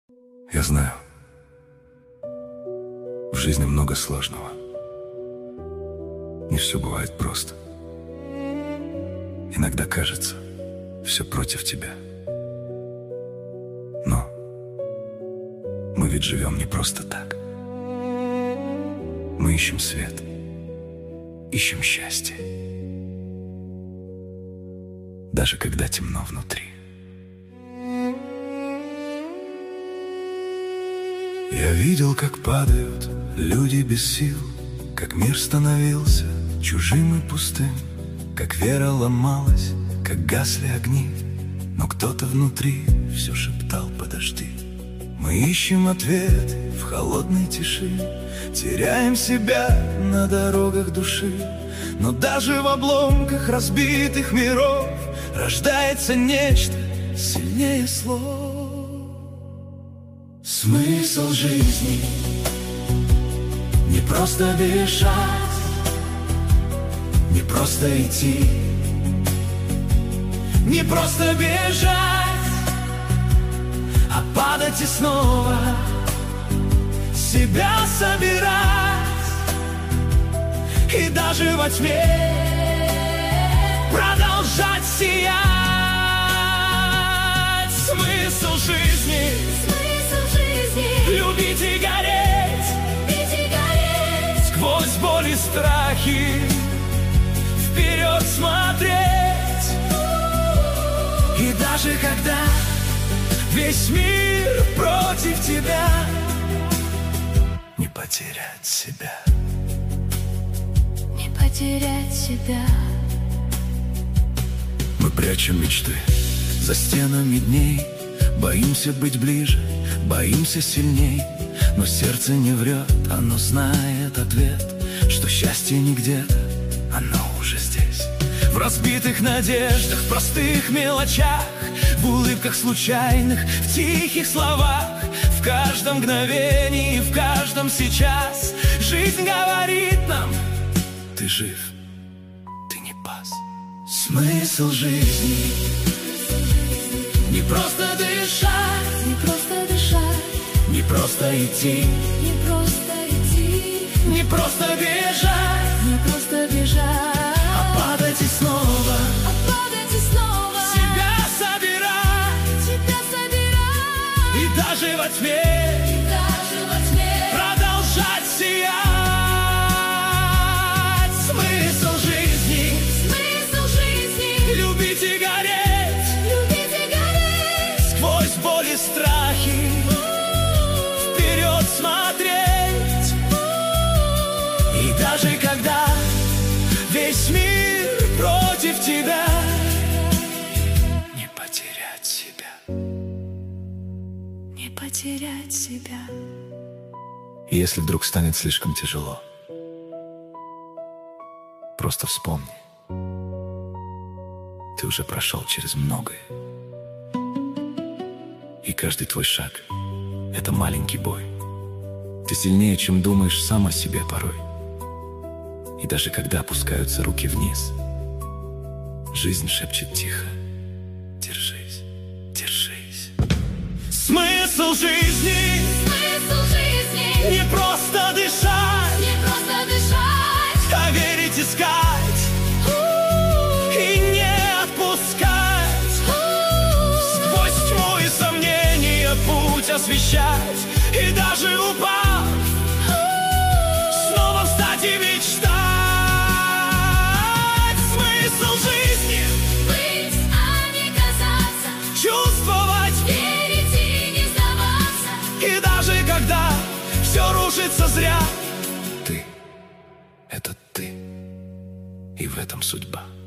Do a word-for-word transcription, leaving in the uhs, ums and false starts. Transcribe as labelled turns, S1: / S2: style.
S1: Я знаю, в жизни много сложного. Не все бывает просто. Иногда кажется, все против тебя. Но мы ведь живем не просто так. Мы ищем свет, ищем счастье, даже когда темно внутри. Я видел, как падают люди без сил, как мир становился чужим и пустым, как вера ломалась, как гасли огни, но кто-то внутри все шептал: подожди. Мы ищем ответы в холодной тиши, теряем себя на дорогах души, но даже в обломках разбитых миров рождается нечто сильнее слов. Смысл жизни не просто дышать, не просто идти, не просто бежать, а падать и снова себя собирать, и даже во тьме продолжать сиять. Смысл жизни, смысл жизни — любить и гореть, любить и гореть, сквозь боль и страхи вперед смотреть. И даже когда весь мир против тебя, не потерять себя,
S2: не потерять себя.
S1: Мы прячем мечты за стенами дней, боимся быть ближе, боимся сильней, но сердце не врет, оно знает ответ, что счастье не где-то, оно уже здесь. В разбитых надеждах, в простых мелочах, в улыбках случайных, в тихих словах, в каждом мгновении, в каждом сейчас. Жизнь говорит нам: ты жив, ты не пас. Смысл жизни не просто дышать,
S2: Не просто дышать,
S1: не просто идти,
S2: не просто идти,
S1: не просто бежать,
S2: не просто бежать,
S1: а падать и снова
S2: а падать и снова
S1: себя собирать,
S2: себя собирать,
S1: и даже во тьме
S2: и даже во тьме
S1: продолжать сиять. Смысл жизни,
S2: смысл жизни —
S1: любить и гореть,
S2: любить и гореть,
S1: сквозь боль и страхи вперед смотреть. И даже когда весь мир против тебя, не потерять себя,
S2: не потерять себя.
S1: И если вдруг станет слишком тяжело, просто вспомни, ты уже прошел через многое, и каждый твой шаг — это маленький бой. Ты сильнее, чем думаешь сам о себе порой. И даже когда опускаются руки вниз, жизнь шепчет тихо: держись, держись. Смысл жизни
S2: Смысл жизни
S1: не просто дышать,
S2: не просто дышать,
S1: а верить, искать и не отпускать. Сквозь тьму и сомнения путь освещать, и даже упав, снова встать и мечтать. Смысл жизни
S2: быть, а не казаться,
S1: чувствовать,
S2: верить и не сдаваться.
S1: и даже когда все рушится зря, ты — это ты, и в этом судьба.